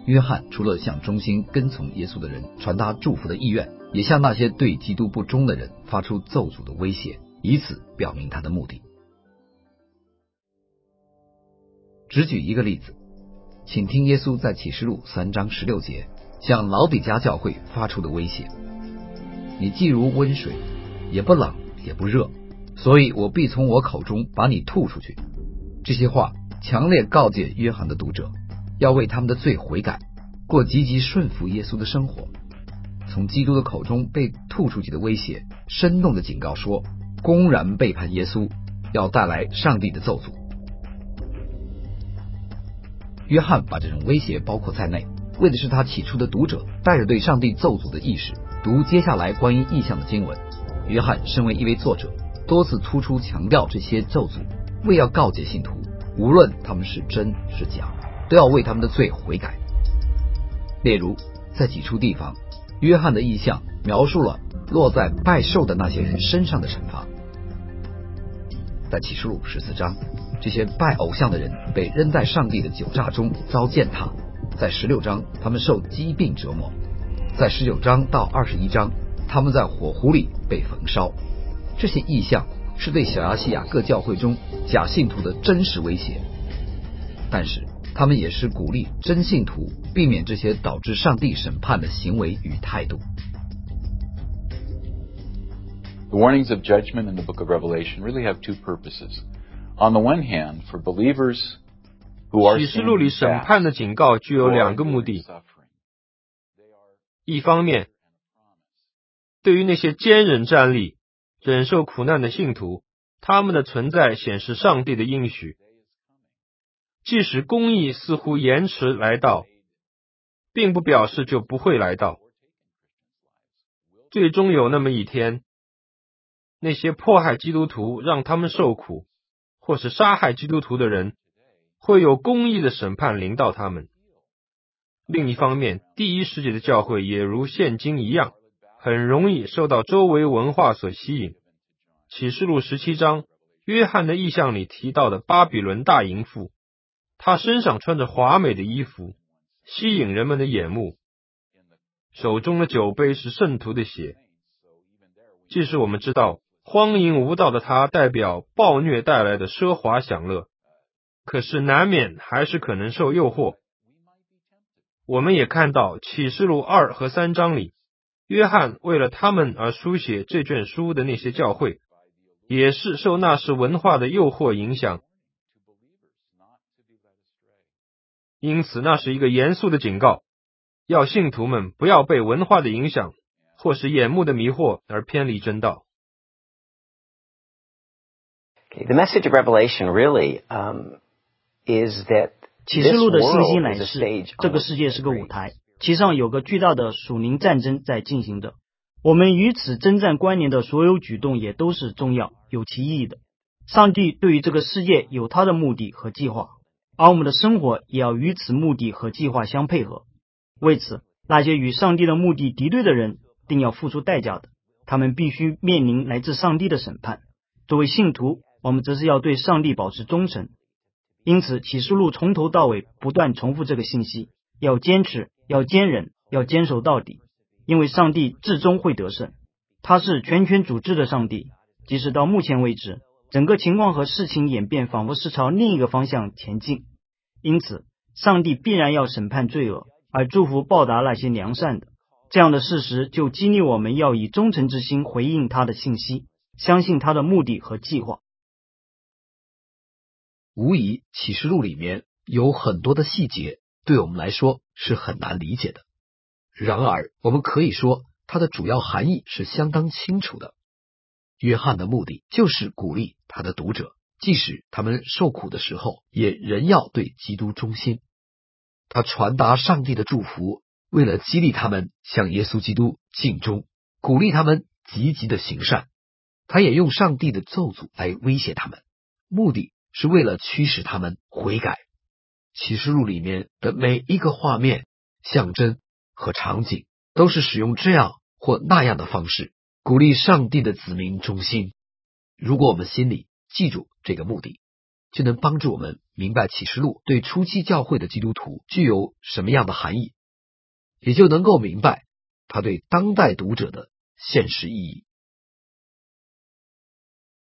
约翰除了向忠心跟从耶稣的人传达祝福的意愿，也向那些对基督不忠的人发出咒诅的威胁，以此表明他的目的。只举一个例子，请听耶稣在启示录3章16节向老底嘉教会发出的威胁：你既如温水，也不冷也不热，所以我必从我口中把你吐出去。这些话强烈告诫约翰的读者，要为他们的罪悔改，过积极顺服耶稣的生活。从基督的口中被吐出去的威胁，生动的警告说，公然背叛耶稣要带来上帝的咒诅。约翰把这种威胁包括在内，为的是他起初的读者带着对上帝咒诅的意识读接下来关于异象的经文。约翰身为一位作者，多次突出强调这些咒诅，为要告诫信徒，无论他们是真是假，都要为他们的罪悔改。例如在几处地方，约翰的异象描述了落在拜兽的那些人身上的惩罚。在启示录14章，这些拜偶像的人被扔在上帝的酒榨中遭践踏。在16章，他们受疾病折磨。在19章到21章，他们在火湖里被焚烧。这些异象是对小亚细亚各教会中假信徒的真实威胁，但是他们也是鼓励真信徒避免这些导致上帝审判的行为与态度。 The warnings of judgment in the book of Revelation really have two purposes. On the one hand, for believers who are 启示录里审判的警告具有两个目的。一方面，对于那些坚忍站立、忍受苦难的信徒，他们的存在显示上帝的应许。即使公义似乎延迟来到，并不表示就不会来到。最终有那么一天，那些迫害基督徒让他们受苦，或是杀害基督徒的人，会有公义的审判临到他们。另一方面，第一世纪的教会也如现今一样，很容易受到周围文化所吸引。启示录17章，约翰的异象里提到的巴比伦大淫妇，她身上穿着华美的衣服，吸引人们的眼目，手中的酒杯是圣徒的血。即使我们知道荒淫无道的她代表暴虐带来的奢华享乐，可是难免还是可能受诱惑。我们也看到启示录2和3章里，约翰为了他们而书写这卷书的那些教会，也是受那时文化的诱惑影响。因此那是一个严肃的警告，要信徒们不要被文化的影响或是眼目的迷惑而偏离真道。 The message of Revelation really is that 启示录的信息乃是，这个世界是个舞台，其上有个巨大的属灵战争在进行着。我们与此征战关联的所有举动也都是重要、有其意义的。上帝对于这个世界有他的目的和计划，而我们的生活也要与此目的和计划相配合。为此，那些与上帝的目的敌对的人定要付出代价的，他们必须面临来自上帝的审判。作为信徒，我们则是要对上帝保持忠诚。因此启示录从头到尾不断重复这个信息，要坚持，要坚忍，要坚守到底，因为上帝至终会得胜。他是全权主治的上帝，即使到目前为止，整个情况和事情演变仿佛是朝另一个方向前进。因此上帝必然要审判罪恶，而祝福报答那些良善的。这样的事实就激励我们要以忠诚之心回应他的信息，相信他的目的和计划。 无疑启示录里面有很多的细节对我们来说是很难理解的，然而我们可以说它的主要含义是相当清楚的。约翰的目的就是鼓励他的读者，即使他们受苦的时候，也仍要对基督忠心。他传达上帝的祝福，为了激励他们向耶稣基督尽忠，鼓励他们积极的行善。他也用上帝的咒诅来威胁他们，目的是为了驱使他们悔改。启示录里面的每一个画面、象征和场景，都是使用这样或那样的方式，鼓励上帝的子民忠心。如果我们心里记住这个目的，就能帮助我们明白启示录对初期教会的基督徒具有什么样的含义，也就能够明白它对当代读者的现实意义。